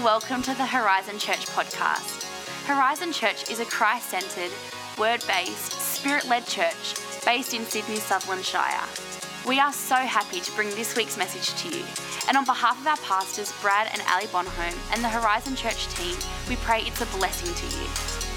and welcome to the Horizon Church podcast. Horizon Church is a Christ-centred, word-based, spirit-led church based in Sydney, Sutherland Shire. We are so happy to bring this week's message to you. And on behalf of our pastors, Brad and Ali Bonholm, and the Horizon Church team, we pray it's a blessing to you.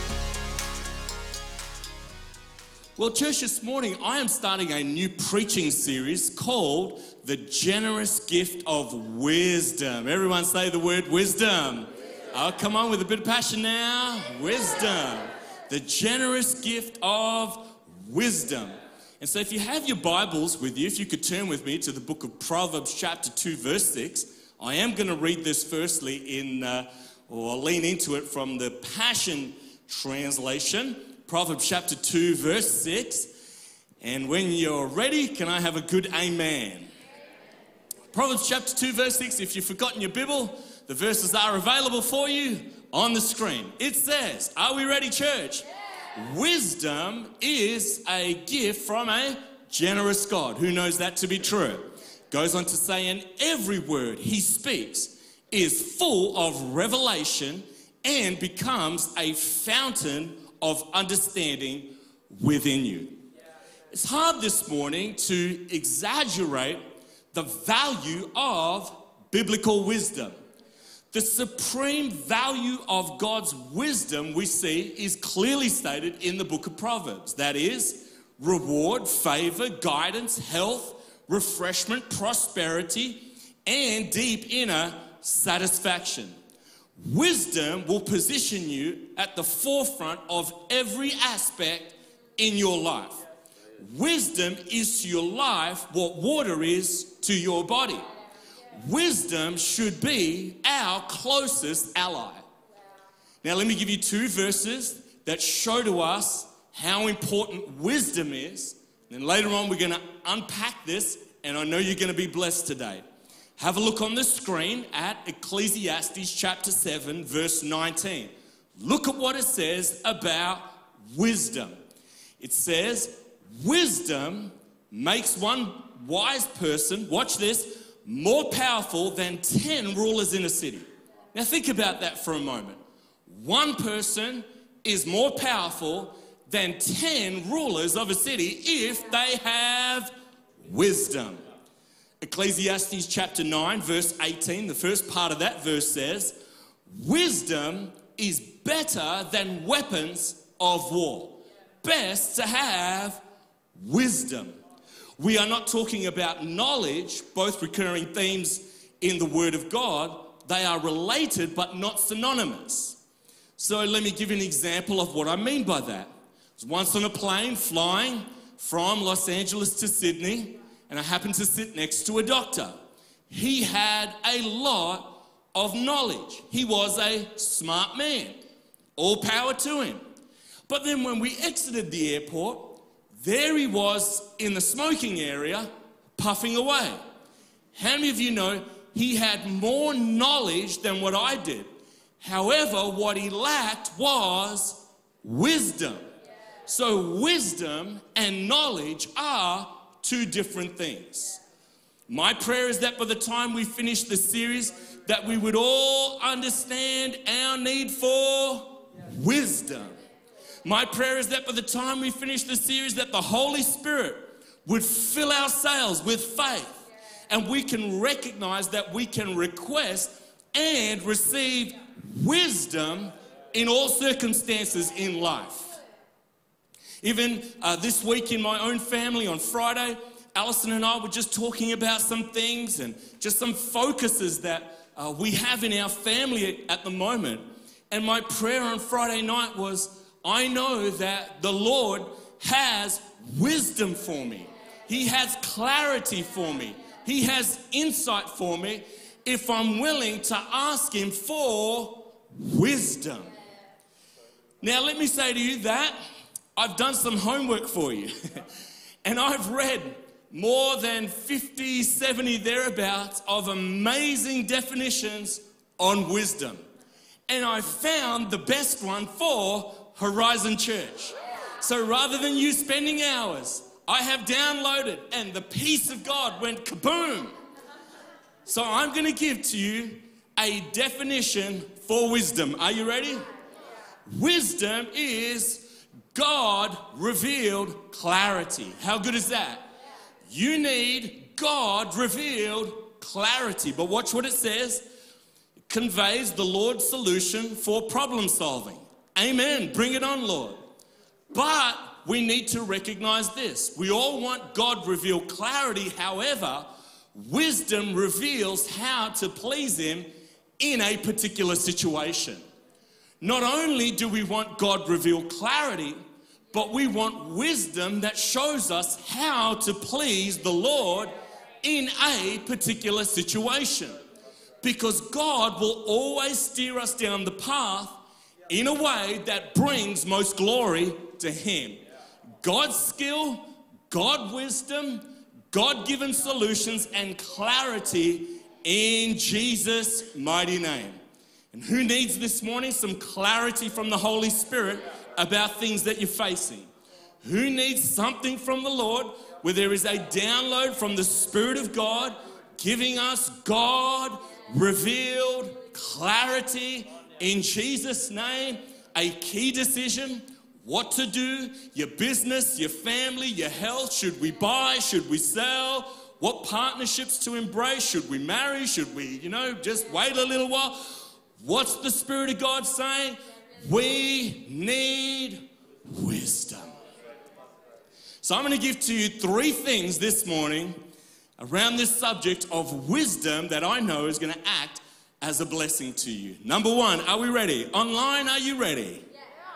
Well, church, this morning I am starting a new preaching series called The Generous Gift of Wisdom. Everyone say the word wisdom. Oh, come on with a bit of passion now. Wisdom. The generous gift of wisdom. And so if you have your Bibles with you, if you could turn with me to the book of Proverbs chapter 2 verse 6. I am going to read this firstly or lean into it from the Passion Translation. Proverbs chapter 2 verse 6. And when you're ready, can I have a good amen? Proverbs chapter 2 verse 6. If you've forgotten your Bible, the verses are available for you on the screen. It says, are we ready, church? Wisdom is a gift from a generous God. Who knows that to be true? Goes on to say, and every word he speaks is full of revelation and becomes a fountain of understanding within you. It's hard this morning to exaggerate the value of biblical wisdom. The supreme value of God's wisdom we see is clearly stated in the book of Proverbs. That is, reward, favor, guidance, health, refreshment, prosperity, and deep inner satisfaction. Wisdom will position you at the forefront of every aspect in your life. Wisdom is to your life what water is to your body. Wisdom should be our closest ally. Now let me give you two verses that show to us how important wisdom is. And then later on we're going to unpack this, and I know you're going to be blessed today. Have a look on the screen at Ecclesiastes chapter 7 verse 19. Look at what it says about wisdom. It says, wisdom makes one wise person, watch this, more powerful than 10 rulers in a city. Now think about that for a moment. One person is more powerful than 10 rulers of a city if they have wisdom. Ecclesiastes chapter 9 verse 18, the first part of that verse says, wisdom is better than weapons of war. Best to have wisdom. We are not talking about knowledge, both recurring themes in the Word of God. They are related but not synonymous. So let me give you an example of what I mean by that. I was once on a plane flying from Los Angeles to Sydney, and I happened to sit next to a doctor. He had a lot of knowledge. He was a smart man. All power to him. But then when we exited the airport, there he was in the smoking area, puffing away. How many of you know he had more knowledge than what I did? However, what he lacked was wisdom. So wisdom and knowledge are two different things. My prayer is that by the time we finish the series, that we would all understand our need for wisdom. My prayer is that by the time we finish the series, that the Holy Spirit would fill our sails with faith, and we can recognize that we can request and receive wisdom in all circumstances in life. Even this week in my own family on Friday, Alison and I were just talking about some things and just some focuses that we have in our family at the moment. And my prayer on Friday night was, I know that the Lord has wisdom for me. He has clarity for me. He has insight for me if I'm willing to ask Him for wisdom. Now let me say to you that I've done some homework for you. And I've read more than 50, 70 thereabouts of amazing definitions on wisdom. And I found the best one for Horizon Church. So rather than you spending hours, I have downloaded and the peace of God went kaboom. So I'm going to give to you a definition for wisdom. Are you ready? Wisdom is God revealed clarity. How good is that? You need God revealed clarity. But watch what it says. It conveys the Lord's solution for problem solving. Amen. Bring it on, Lord. But we need to recognize this. We all want God revealed clarity. However, wisdom reveals how to please Him in a particular situation. Not only do we want God revealed clarity, but we want wisdom that shows us how to please the Lord in a particular situation. Because God will always steer us down the path in a way that brings most glory to Him. God's skill, God's wisdom, God-given solutions and clarity in Jesus' mighty name. And who needs this morning some clarity from the Holy Spirit about things that you're facing? Who needs something from the Lord where there is a download from the Spirit of God giving us God-revealed clarity in Jesus' name, a key decision, what to do, your business, your family, your health, should we buy, should we sell, what partnerships to embrace, should we marry, should we, just wait a little while. What's the Spirit of God saying? We need wisdom. So I'm going to give to you 3 things this morning around this subject of wisdom that I know is going to act as a blessing to you. Number 1, are we ready? Online, are you ready?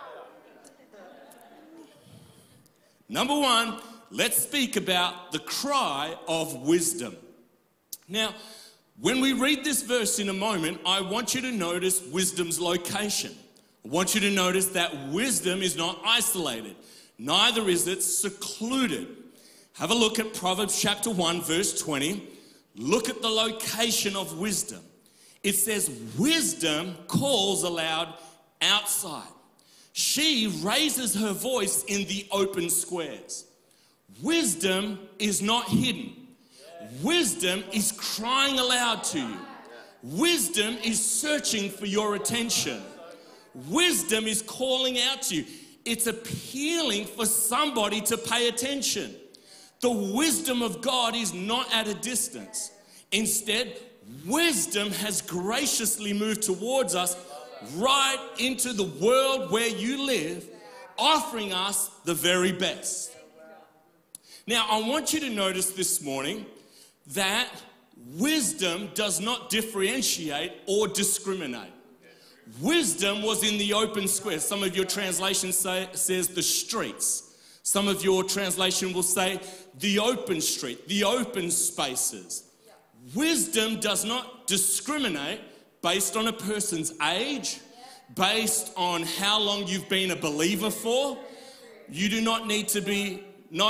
Number 1, let's speak about the cry of wisdom. Now, when we read this verse in a moment, I want you to notice wisdom's location. I want you to notice that wisdom is not isolated, neither is it secluded. Have a look at Proverbs chapter 1, verse 20. Look at the location of wisdom. It says, wisdom calls aloud outside. She raises her voice in the open squares. Wisdom is not hidden. Wisdom is crying aloud to you. Wisdom is searching for your attention. Wisdom is calling out to you. It's appealing for somebody to pay attention. The wisdom of God is not at a distance. Instead, wisdom has graciously moved towards us right into the world where you live, offering us the very best. Now, I want you to notice this morning that wisdom does not differentiate or discriminate. Wisdom was in the open square. Some of your translations says the streets. Some of your translation will say the open street, the open spaces. Wisdom does not discriminate based on a person's age, based on how long you've been a believer for. You do not need to be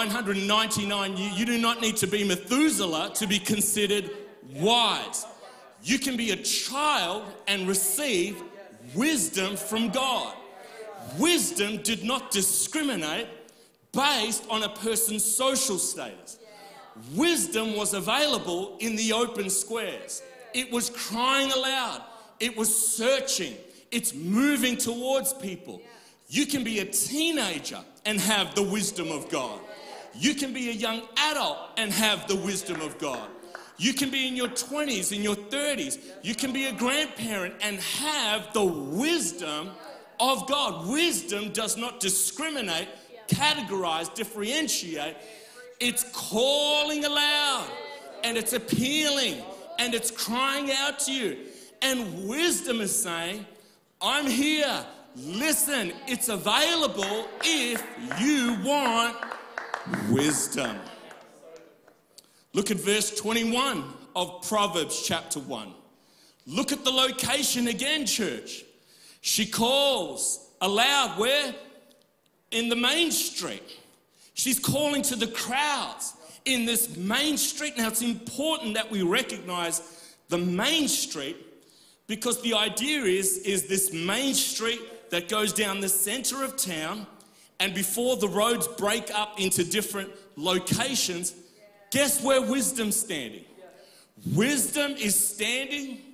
999 years. You do not need to be Methuselah to be considered wise. You can be a child and receive wisdom from God. Wisdom did not discriminate based on a person's social status. Wisdom was available in the open squares. It was crying aloud. It was searching. It's moving towards people. You can be a teenager and have the wisdom of God. You can be a young adult and have the wisdom of God. You can be in your 20s, in your 30s. You can be a grandparent and have the wisdom of God. Wisdom does not discriminate, categorize, differentiate. It's calling aloud and it's appealing and it's crying out to you. And wisdom is saying, I'm here. Listen, it's available if you want wisdom. Look at verse 21 of Proverbs chapter 1. Look at the location again, church. She calls aloud where? In the main street. She's calling to the crowds in this main street. Now, it's important that we recognize the main street because the idea is this main street that goes down the center of town, and before the roads break up into different locations, guess where wisdom's standing? Wisdom is standing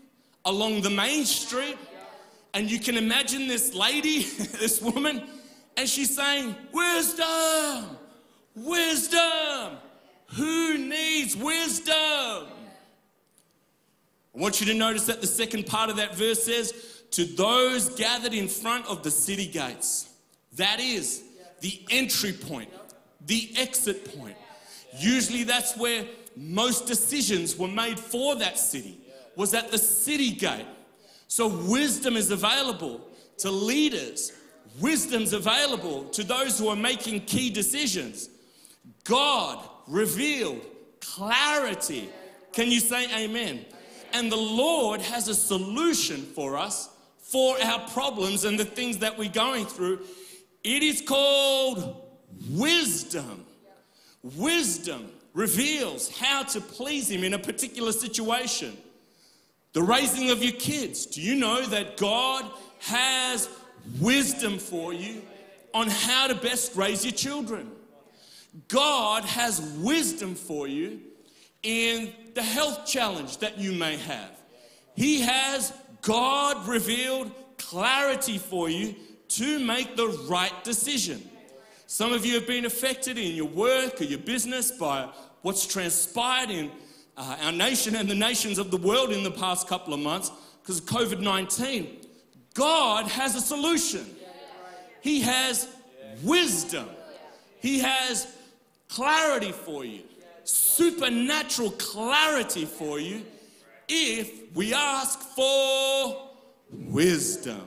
along the main street, and you can imagine this lady, this woman, and she's saying, wisdom, wisdom. Who needs wisdom? I want you to notice that the second part of that verse says, to those gathered in front of the city gates. That is the entry point, the exit point. Usually that's where most decisions were made for that city, was at the city gate. So wisdom is available to leaders. Wisdom's available to those who are making key decisions. God revealed clarity. Can you say amen? And the Lord has a solution for us, for our problems and the things that we're going through. It is called wisdom. Wisdom reveals how to please Him in a particular situation. The raising of your kids. Do you know that God has wisdom for you on how to best raise your children? God has wisdom for you in the health challenge that you may have. He has God-revealed clarity for you to make the right decision. Some of you have been affected in your work or your business by what's transpired in our nation and the nations of the world in the past couple of months because of COVID-19. God has a solution. He has wisdom. He has clarity for you, supernatural clarity for you if we ask for wisdom.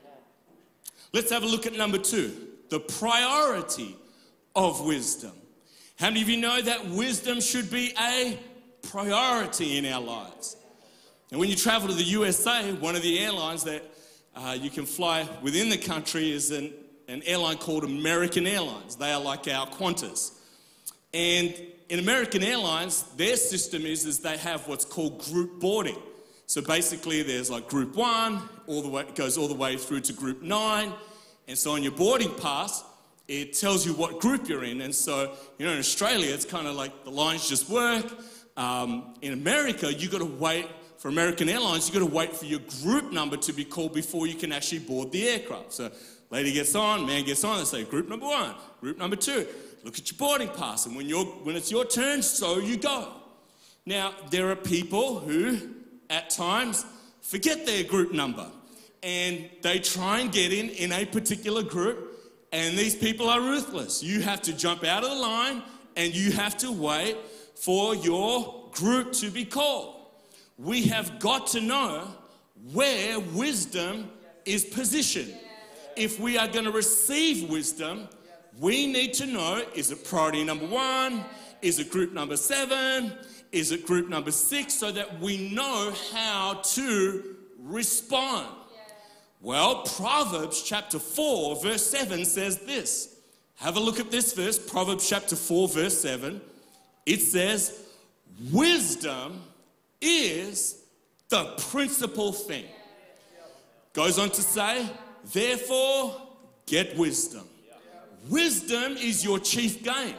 Let's have a look at number 2, the priority of wisdom. How many of you know that wisdom should be a priority in our lives? And when you travel to the USA, one of the airlines that you can fly within the country is an airline called American Airlines. They are like our Qantas. And in American Airlines, their system is they have what's called group boarding. So basically there's like group 1, it goes all the way through to group 9. And so on your boarding pass, it tells you what group you're in. And so, in Australia, it's kind of like the lines just work. In America, you got to wait, for American Airlines, you got to wait for your group number to be called before you can actually board the aircraft. So lady gets on, man gets on, they say group number 1, group number 2. Look at your boarding pass, and when it's your turn, so you go. Now, there are people who, at times, forget their group number, and they try and get in a particular group, and these people are ruthless. You have to jump out of the line, and you have to wait for your group to be called. We have got to know where wisdom is positioned. If we are going to receive wisdom, we need to know, is it priority number 1? Is it group number 7? Is it group number 6? So that we know how to respond. Well, Proverbs chapter 4, verse 7 says this. Have a look at this verse, Proverbs chapter 4, verse 7. It says, wisdom is the principal thing. Goes on to say, therefore, get wisdom. Wisdom is your chief gain.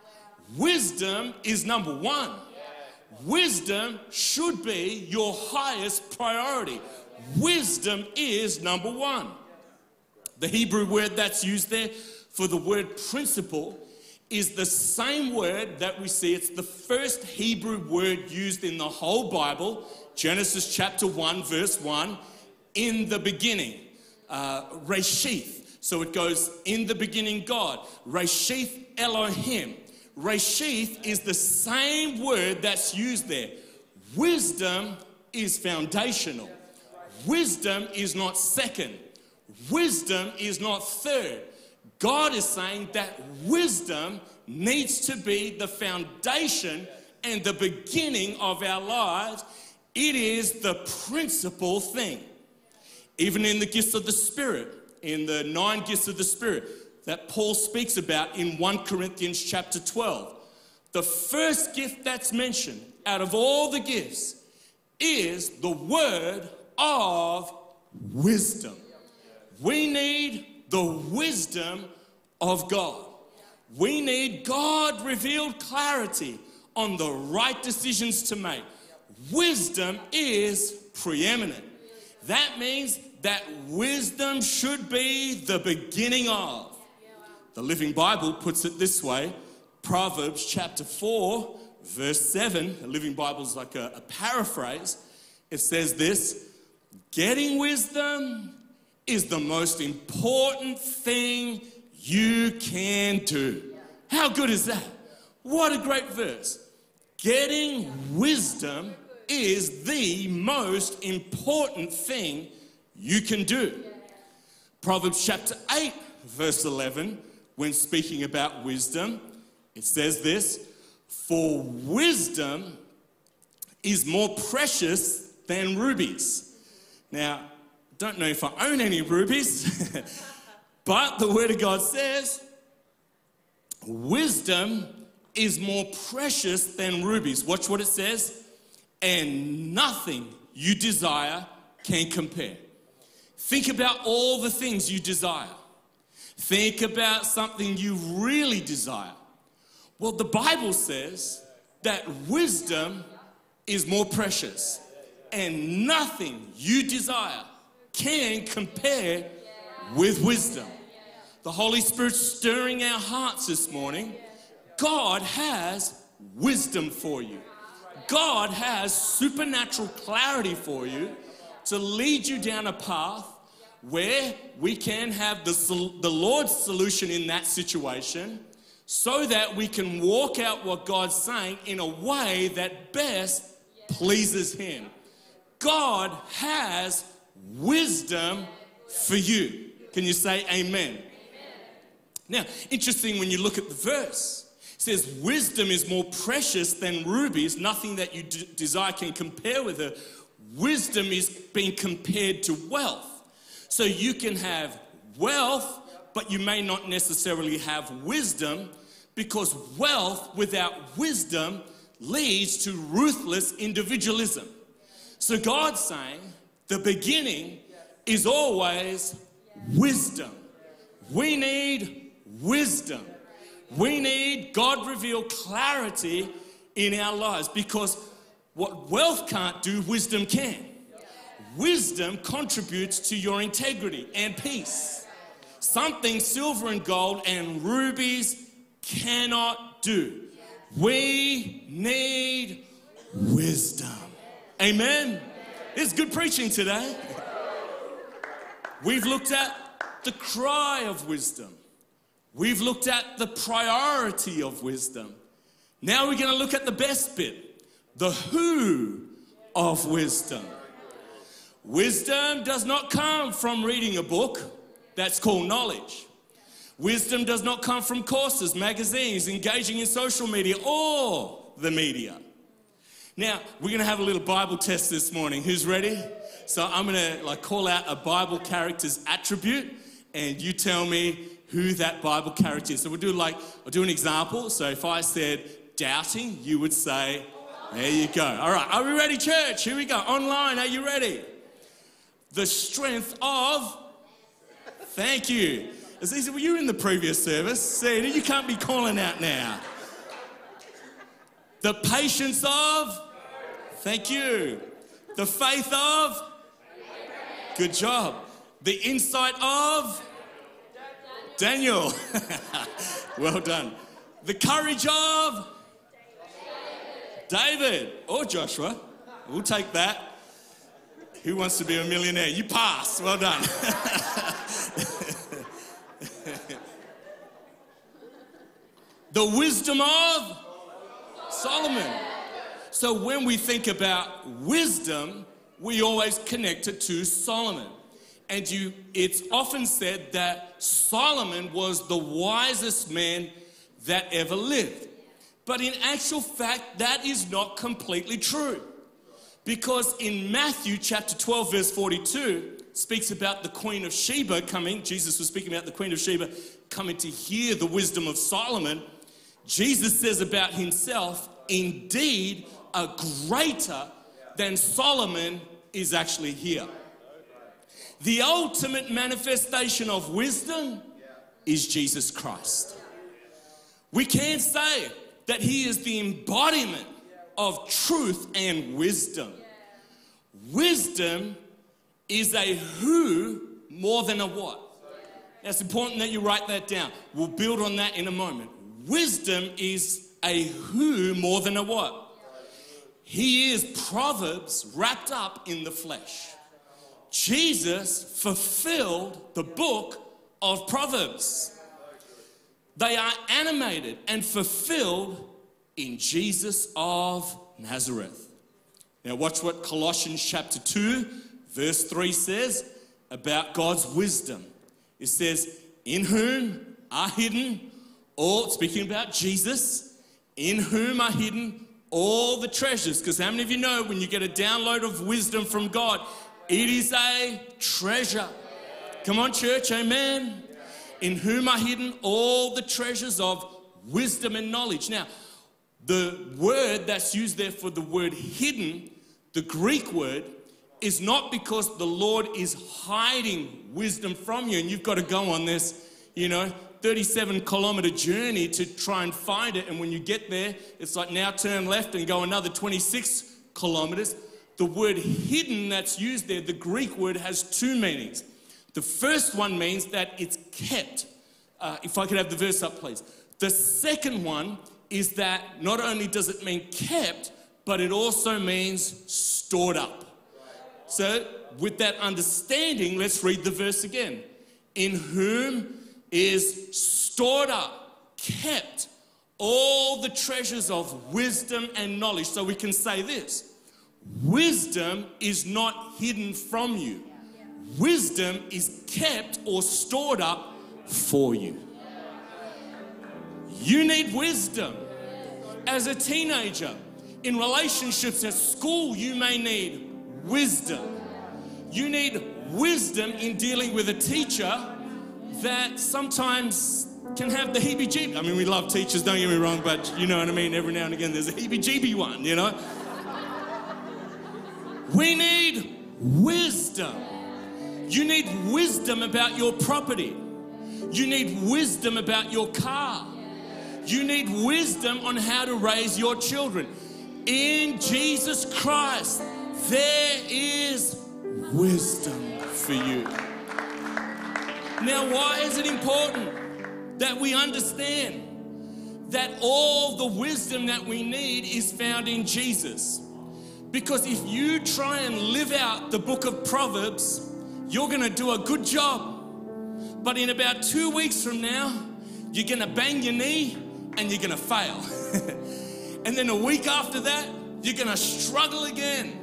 Wisdom is number 1. Wisdom should be your highest priority. Wisdom is number 1. The Hebrew word that's used there for the word principle is the same word that we see. It's the first Hebrew word used in the whole Bible, Genesis chapter 1, verse 1, in the beginning, Reshith. So it goes, in the beginning God, Reshith Elohim. Reshith is the same word that's used there. Wisdom is foundational. Wisdom is not second. Wisdom is not third. God is saying that wisdom needs to be the foundation and the beginning of our lives. It is the principal thing. Even in the gifts of the Spirit, in the 9 gifts of the Spirit that Paul speaks about in 1 Corinthians chapter 12, the first gift that's mentioned out of all the gifts is the word of wisdom. We need the wisdom of God. We need God-revealed clarity on the right decisions to make. Wisdom is preeminent. That means that wisdom should be the beginning of. The Living Bible puts it this way, Proverbs chapter 4, verse 7, the Living Bible is like a paraphrase. It says this, getting wisdom is the most important thing you can do. How good is that? What a great verse. Getting wisdom is the most important thing you can do. Proverbs chapter 8, verse 11, when speaking about wisdom, it says this, for wisdom is more precious than rubies. Now, I don't know if I own any rubies, but the Word of God says, wisdom is more precious than rubies. Watch what it says. And nothing you desire can compare. Think about all the things you desire. Think about something you really desire. Well, the Bible says that wisdom is more precious. And nothing you desire can compare with wisdom. The Holy Spirit's stirring our hearts this morning. God has wisdom for you. God has supernatural clarity for you to lead you down a path where we can have the Lord's solution in that situation so that we can walk out what God's saying in a way that best pleases Him. God has wisdom for you. Can you say amen? Now, interesting when you look at the verse. It says, wisdom is more precious than rubies. Nothing that you desire can compare with her. Wisdom is being compared to wealth. So you can have wealth, but you may not necessarily have wisdom, because wealth without wisdom leads to ruthless individualism. So God's saying the beginning is always wisdom. We need wisdom. We need God-revealed clarity in our lives, because what wealth can't do, wisdom can. Wisdom contributes to your integrity and peace. Something silver and gold and rubies cannot do. We need wisdom. Amen? It's good preaching today. We've looked at the cry of wisdom. We've looked at the priority of wisdom. Now we're going to look at the best bit, the who of wisdom. Wisdom does not come from reading a book. That's called knowledge. Wisdom does not come from courses, magazines, engaging in social media, or the media. Now, we're going to have a little Bible test this morning. Who's ready? So I'm going to call out a Bible character's attribute, and you tell me who that Bible character is. So I'll do an example. So if I said doubting, you would say, there you go. All right, are we ready, church? Here we go. Online, are you ready? The strength of, thank you. Aziza, were you in the previous service? See, you can't be calling out now. The patience of, thank you. The faith of, good job. The insight of, Daniel. Well done. The courage of, David or Joshua. We'll take that. Who wants to be a millionaire? You pass. Well done. The wisdom of Solomon. So when we think about wisdom, we always connect it to Solomon. And it's often said that Solomon was the wisest man that ever lived. But in actual fact, that is not completely true. Because in Matthew chapter 12, verse 42, speaks about the Queen of Sheba coming. Jesus was speaking about the Queen of Sheba coming to hear the wisdom of Solomon. Jesus says about himself, indeed, a greater than Solomon is actually here. The ultimate manifestation of wisdom is Jesus Christ. We can't say that he is the embodiment of truth and wisdom. Wisdom is a who more than a what. Now, it's important that you write that down. We'll build on that in a moment. Wisdom is a who more than a what. He is Proverbs wrapped up in the flesh. Jesus fulfilled the book of Proverbs. They are animated and fulfilled in Jesus of Nazareth. Now watch what Colossians chapter 2 verse 3 says about God's wisdom. It says, in whom are hidden all, speaking about Jesus, in whom are hidden all the treasures. Because how many of you know when you get a download of wisdom from God, it is a treasure. Come on, church, amen. In whom are hidden all the treasures of wisdom and knowledge. Now, the word that's used there for the word hidden, the Greek word, is not because the Lord is hiding wisdom from you and you've got to go on this, 37-kilometer journey to try and find it. And when you get there, it's like now turn left and go another 26 kilometers. The word hidden that's used there, the Greek word, has two meanings. The first one means that it's kept. If I could have the verse up, please. The second one is that not only does it mean kept, but it also means stored up. So with that understanding, let's read the verse again. In whom is stored up, kept, all the treasures of wisdom and knowledge. So we can say this, wisdom is not hidden from you. Wisdom is kept or stored up for you. You need wisdom. As a teenager, in relationships at school, you may need wisdom. You need wisdom in dealing with a teacher that sometimes can have the heebie-jeebie. I mean, we love teachers, don't get me wrong, but you know what I mean? Every now and again, there's a heebie-jeebie one, We need wisdom. You need wisdom about your property. You need wisdom about your car. You need wisdom on how to raise your children. In Jesus Christ, there is wisdom for you. Now, why is it important that we understand that all the wisdom that we need is found in Jesus? Because if you try and live out the book of Proverbs, you're going to do a good job. But in about 2 weeks from now, you're going to bang your knee and you're going to fail. And then a week after that, you're going to struggle again.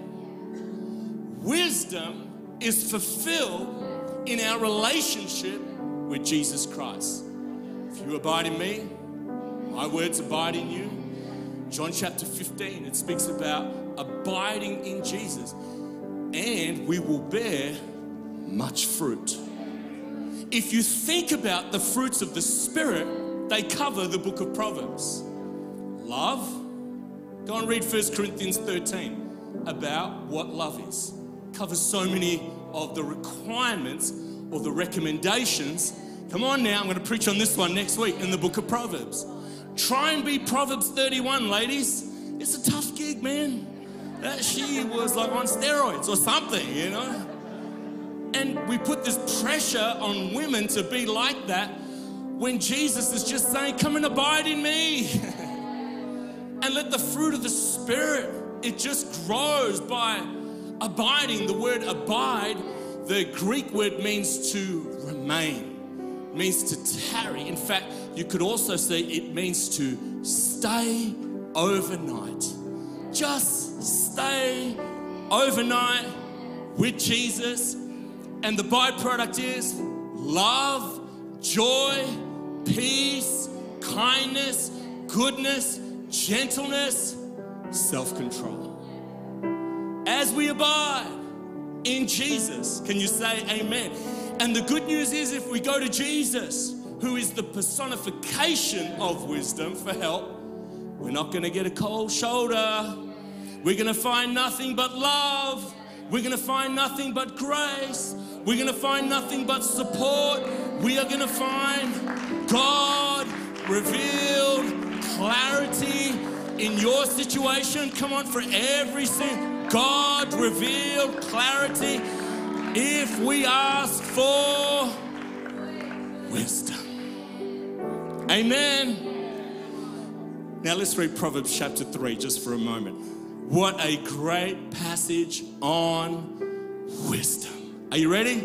Wisdom is fulfilled in our relationship with Jesus Christ. If you abide in me, my words abide in you. John chapter 15, it speaks about abiding in Jesus, and we will bear much fruit. If you think about the fruits of the Spirit, they cover the book of Proverbs. Love, go and read 1 Corinthians 13 about what love is. Covers so many of the requirements or the recommendations. Come on now, I'm going to preach on this one next week in the book of Proverbs. Try and be Proverbs 31, ladies. It's a tough gig, man. She was like on steroids or something, And we put this pressure on women to be like that when Jesus is just saying, come and abide in me. And let the fruit of the Spirit, it just grows by abiding. The word abide, the Greek word means to remain, means to tarry. In fact, you could also say it means to stay overnight. Just stay overnight with Jesus. And the byproduct is love, joy, peace, kindness, goodness, gentleness, self-control. As we abide in Jesus, can you say amen? And the good news is if we go to Jesus, who is the personification of wisdom, for help, we're not going to get a cold shoulder. We're going to find nothing but love. We're going to find nothing but grace. We're going to find nothing but support. We are going to find God revealed clarity in your situation. Come on, for every sin, God revealed clarity. if we ask for wisdom. Amen. Now let's read Proverbs chapter 3 just for a moment. What a great passage on wisdom. Are you ready?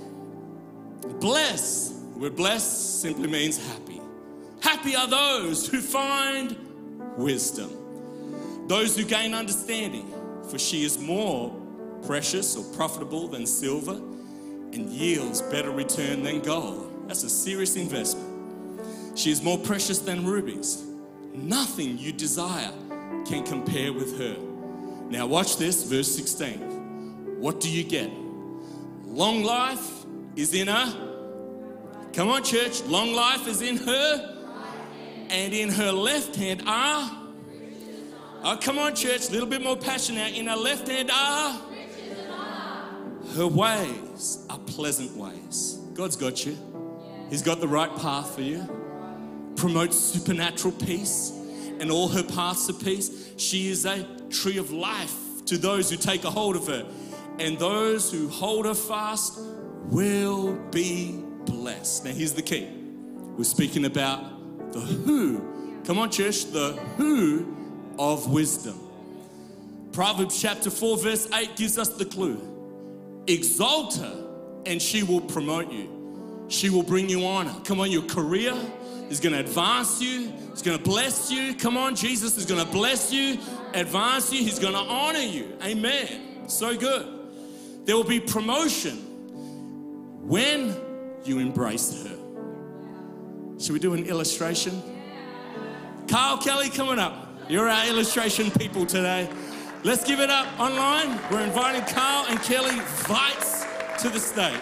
Bless. The word bless simply means happy. Happy are those who find wisdom, those who gain understanding, for she is more precious or profitable than silver and yields better return than gold. That's a serious investment. She is more precious than rubies. Nothing you desire can compare with her. Now watch this, verse 16. What do you get? Long life is in her. Come on, church. Long life is in her. And in her left hand are. Oh, come on, church. A little bit more passion now. In her left hand are. Her ways are pleasant ways. God's got you. He's got the right path for you. Promotes supernatural peace, and all her paths are peace. She is a tree of life to those who take a hold of her, and those who hold her fast will be blessed. Now here's the key. We're speaking about the who. Come on, church, the who of wisdom. Proverbs chapter 4 verse 8 gives us the clue. Exalt her and she will promote you. She will bring you honor. Come on, your career is going to advance you. It's going to bless you. Come on, Jesus is going to bless you, advance you. He's going to honor you. Amen. So good. There will be promotion when you embrace her. Should we do an illustration? Carl Kelly coming up. You're our illustration people today. Let's give it up online. We're inviting Carl and Kelly Weitz to the stage.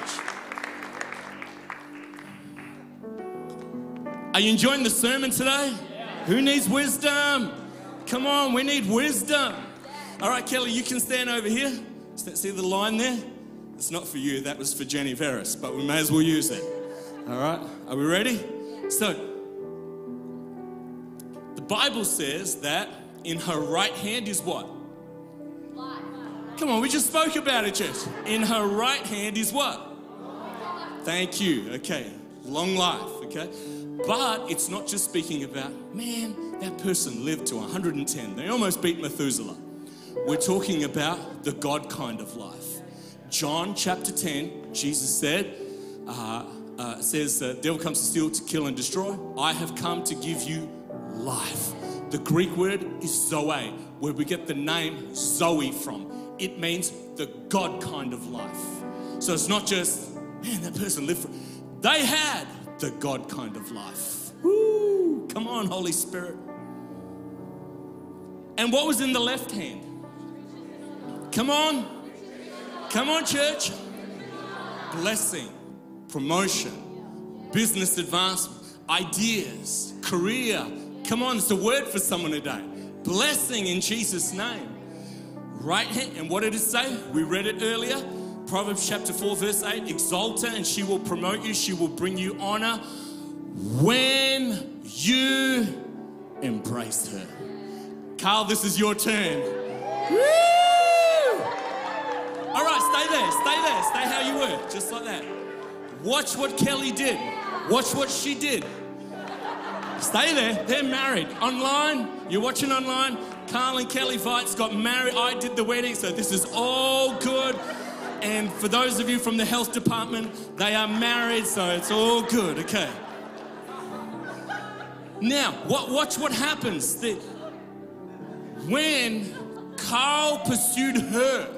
Are you enjoying the sermon today? Who needs wisdom? Come on, we need wisdom. All right, Kelly, you can stand over here. See the line there? It's not for you, that was for Jenny Veris, but we may as well use it. All right, are we ready? So, the Bible says that in her right hand is what? Life. Come on, we just spoke about it, church. In her right hand is what? Thank you, okay. Long life, okay? But it's not just speaking about, man, that person lived to 110. They almost beat Methuselah. We're talking about the God kind of life. John chapter 10, Jesus said, the devil comes to steal, to kill and destroy. I have come to give you life. The Greek word is zoe, where we get the name Zoe from. It means the God kind of life. So it's not just, man, that person lived for... They had the God kind of life. Woo! Come on, Holy Spirit. And what was in the left hand? Come on. Come on, church. Blessing, promotion, business advancement, ideas, career. Come on, it's a word for someone today. Blessing in Jesus' name. Right hand, and what did it say? We read it earlier. Proverbs chapter 4 verse 8, exalt her and she will promote you, she will bring you honor when you embrace her. Carl, this is your turn. Woo! All right, stay how you were, just like that. Watch what Kelly did. Watch what she did. Stay there, they're married. Online, you're watching online, Carl and Kelly Weitz got married. I did the wedding, so this is all good. And for those of you from the health department, they are married, so it's all good, okay. Now, watch what happens. When Carl pursued her,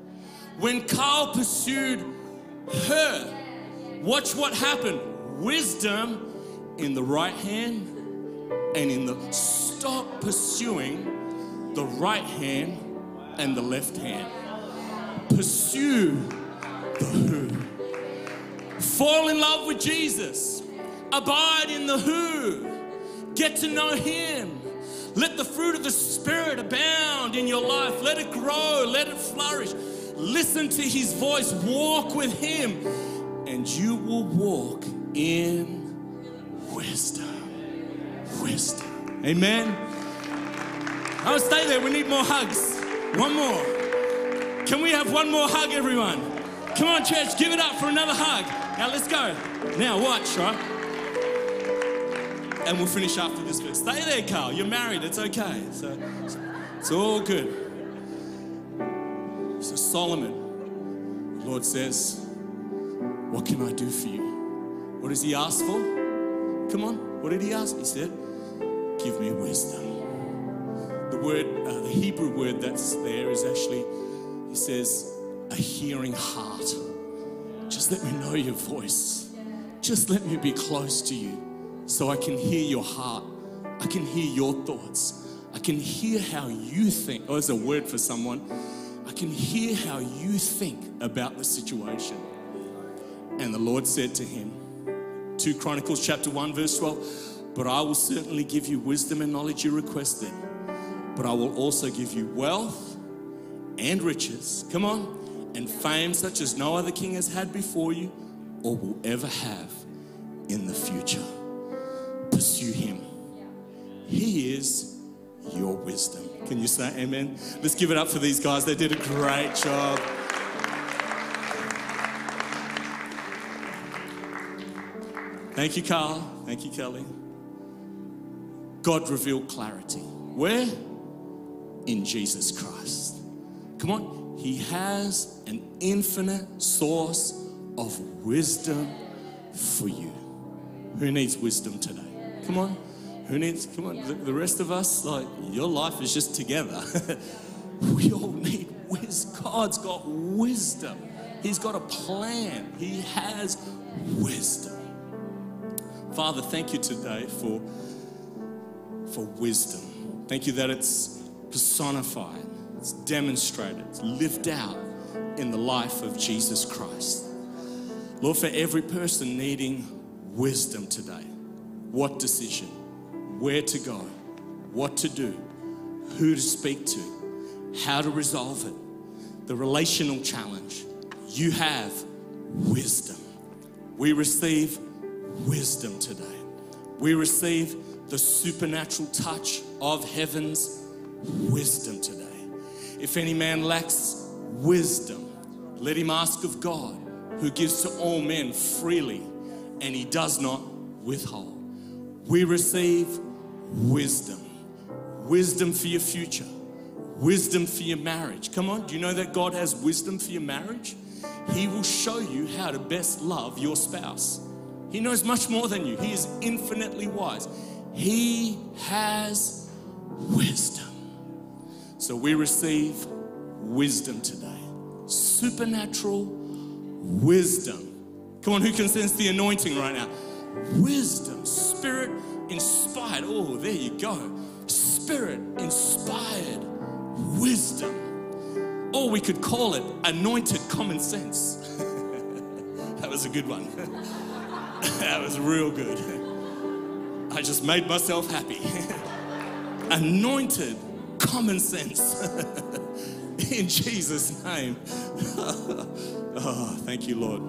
watch what happened. Wisdom in the right hand and in the... Stop pursuing the right hand and the left hand. Pursue the who. Fall in love with Jesus. Abide in the who. Get to know him. Let the fruit of the Spirit abound in your life. Let it grow. Let it flourish. Listen to his voice. Walk with him. And you will walk in wisdom. Wisdom. Amen. Oh, stay there. We need more hugs. One more. Can we have one more hug, everyone? Come on, church, give it up for another hug. Now let's go. Now watch, right? And we'll finish after this verse. Stay there, Carl. You're married. It's okay. So it's all good. So Solomon, the Lord says, what can I do for you? What does he ask for? Come on. What did he ask? He said, give me wisdom. The word, the Hebrew word that's there is actually, he says, a hearing heart. Just let me know your voice. Just let me be close to you so I can hear your heart. I can hear your thoughts. I can hear how you think. Oh, there's a word for someone. I can hear how you think about the situation. And the Lord said to him, 2 Chronicles chapter 1 verse 12, but I will certainly give you wisdom and knowledge you requested, but I will also give you wealth and riches. Come on. And fame such as no other king has had before you or will ever have in the future. Pursue him. He is your wisdom. Can you say amen? Let's give it up for these guys. They did a great job. Thank you, Carl. Thank you, Kelly. God revealed clarity. Where? In Jesus Christ. Come on. He has an infinite source of wisdom for you. Who needs wisdom today? Come on. Who needs, come on, the rest of us, like, your life is just together. We all need wisdom. God's got wisdom. He's got a plan. He has wisdom. Father, thank you today for wisdom. Thank you that it's personified. It's demonstrated, it's lived out in the life of Jesus Christ. Lord, for every person needing wisdom today, what decision, where to go, what to do, who to speak to, how to resolve it, the relational challenge, you have wisdom. We receive wisdom today. We receive the supernatural touch of heaven's wisdom today. If any man lacks wisdom, let him ask of God, who gives to all men freely, and he does not withhold. We receive wisdom. Wisdom for your future. Wisdom for your marriage. Come on, do you know that God has wisdom for your marriage? He will show you how to best love your spouse. He knows much more than you. He is infinitely wise. He has wisdom. So we receive wisdom today. Supernatural wisdom. Come on, who can sense the anointing right now? Wisdom, Spirit inspired. Oh, there you go. Spirit inspired wisdom. Or we could call it anointed common sense. That was a good one. That was real good. I just made myself happy. Anointed common sense. In Jesus' name. Oh, thank you, Lord.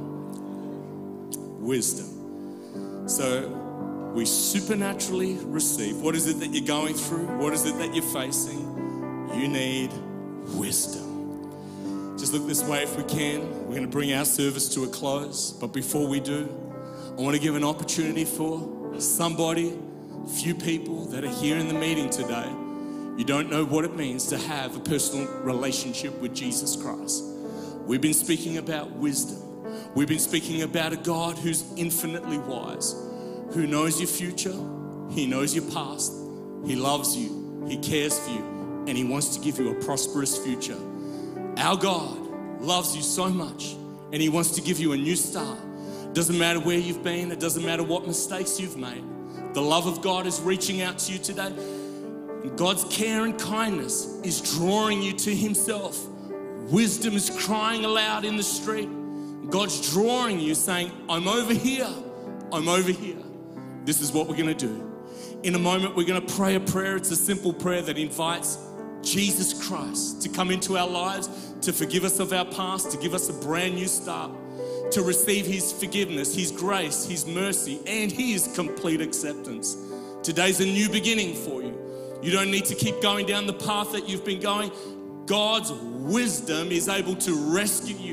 Wisdom. So we supernaturally receive. What is it that you're going through? What is it that you're facing? You need wisdom. Just look this way if we can. We're going to bring our service to a close. But before we do, I want to give an opportunity for somebody, a few people that are here in the meeting today. You don't know what it means to have a personal relationship with Jesus Christ. We've been speaking about wisdom. We've been speaking about a God who's infinitely wise, who knows your future, He knows your past, He loves you, He cares for you, and He wants to give you a prosperous future. Our God loves you so much, and He wants to give you a new start. Doesn't matter where you've been, it doesn't matter what mistakes you've made. The love of God is reaching out to you today. And God's care and kindness is drawing you to Himself. Wisdom is crying aloud in the street. God's drawing you, saying, I'm over here. I'm over here. This is what we're going to do. In a moment, we're going to pray a prayer. It's a simple prayer that invites Jesus Christ to come into our lives, to forgive us of our past, to give us a brand new start, to receive His forgiveness, His grace, His mercy, and His complete acceptance. Today's a new beginning for you. You don't need to keep going down the path that you've been going. God's wisdom is able to rescue you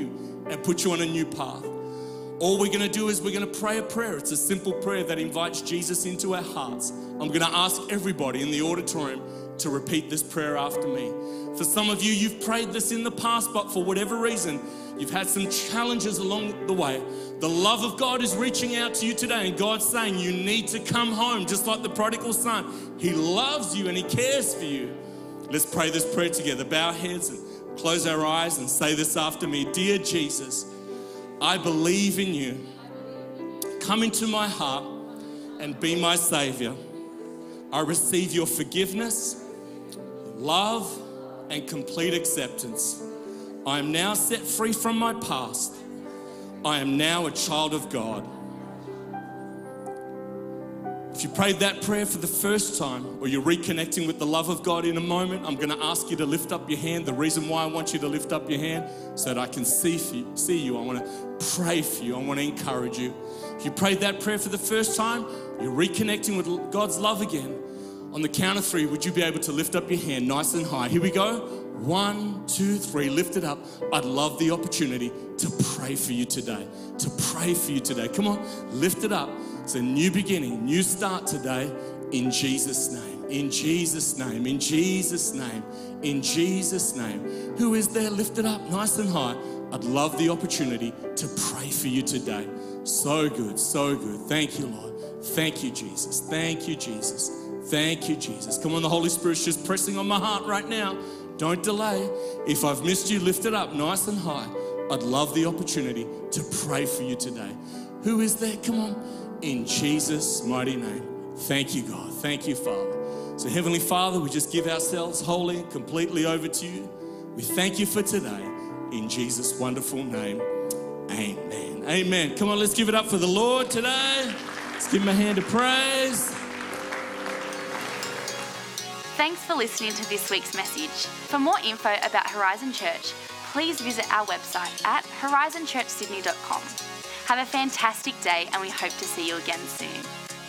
and put you on a new path. All we're going to do is we're going to pray a prayer. It's a simple prayer that invites Jesus into our hearts. I'm going to ask everybody in the auditorium to repeat this prayer after me. For some of you, you've prayed this in the past, but for whatever reason, you've had some challenges along the way. The love of God is reaching out to you today, and God's saying you need to come home, just like the prodigal son. He loves you and He cares for you. Let's pray this prayer together. Bow our heads and close our eyes and say this after me. Dear Jesus, I believe in you. Come into my heart and be my Savior. I receive your forgiveness, love, and complete acceptance. I am now set free from my past. I am now a child of God. If you prayed that prayer for the first time, or you're reconnecting with the love of God in a moment, I'm going to ask you to lift up your hand. The reason why I want you to lift up your hand so that I can see you. I want to pray for you. I want to encourage you. If you prayed that prayer for the first time, you're reconnecting with God's love again. On the count of 3, would you be able to lift up your hand nice and high? Here we go. 1, 2, 3, lift it up. I'd love the opportunity to pray for you today. To pray for you today. Come on, lift it up. It's a new beginning, new start today in Jesus' name. In Jesus' name, in Jesus' name, in Jesus' name. Who is there? Lift it up nice and high. I'd love the opportunity to pray for you today. So good, so good. Thank you, Lord. Thank you, Jesus. Thank you, Jesus. Thank you, Jesus. Come on, the Holy Spirit's just pressing on my heart right now. Don't delay. If I've missed you, lift it up nice and high. I'd love the opportunity to pray for you today. Who is there? Come on. In Jesus' mighty name. Thank you, God. Thank you, Father. So, Heavenly Father, we just give ourselves wholly, completely over to you. We thank you for today. In Jesus' wonderful name. Amen. Amen. Come on, let's give it up for the Lord today. Let's give him a hand of praise. Thanks for listening to this week's message. For more info about Horizon Church, please visit our website at horizonchurchsydney.com. Have a fantastic day, and we hope to see you again soon.